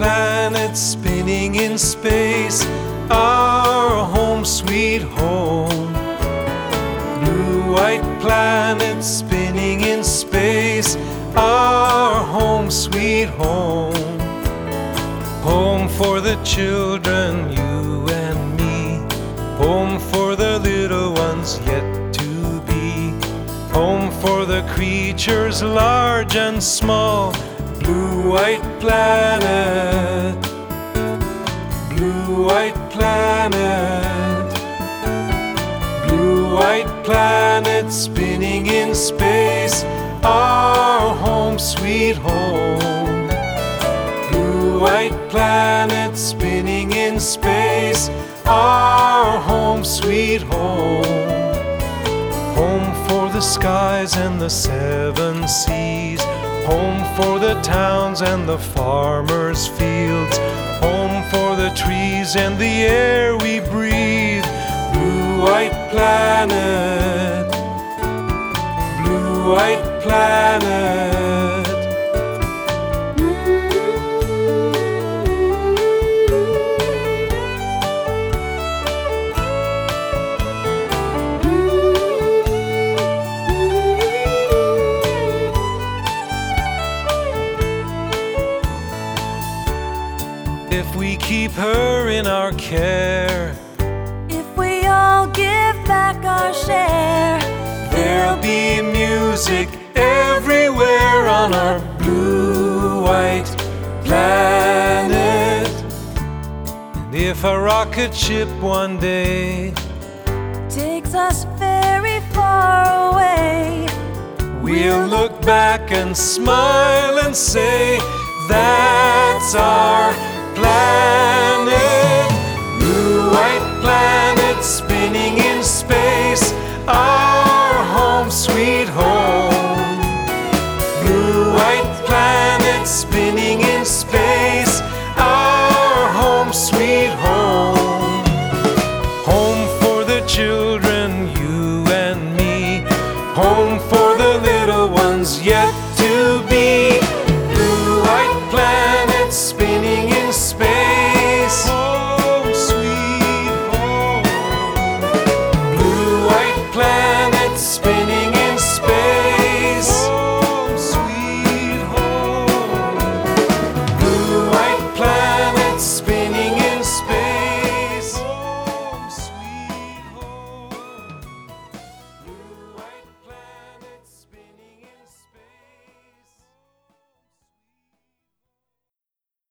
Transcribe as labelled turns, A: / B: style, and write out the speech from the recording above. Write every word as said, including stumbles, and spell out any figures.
A: planet spinning in space, our home sweet home. Blue white planet spinning in space, our home sweet home. Home for the children, you and me. Home for the little ones yet to be. Home for the creatures large and small. Blue white planet, blue white planet, blue white planet spinning in space, our home sweet home. Blue white planet spinning in space, our home sweet home. Home for the skies and the seven seas, home for the towns and the farmers' fields, home for the trees and the air we breathe. Blue white planet, blue white planet. If we keep her in our care,
B: if we all give back our share,
A: there'll be music everywhere on our blue white planet. And if a rocket ship one day
B: takes us very far away,
A: we'll look back and smile and say, that's our planet. Blue white planet spinning in space, our home sweet home. Blue white planet spinning in space, our home sweet home. Home for the children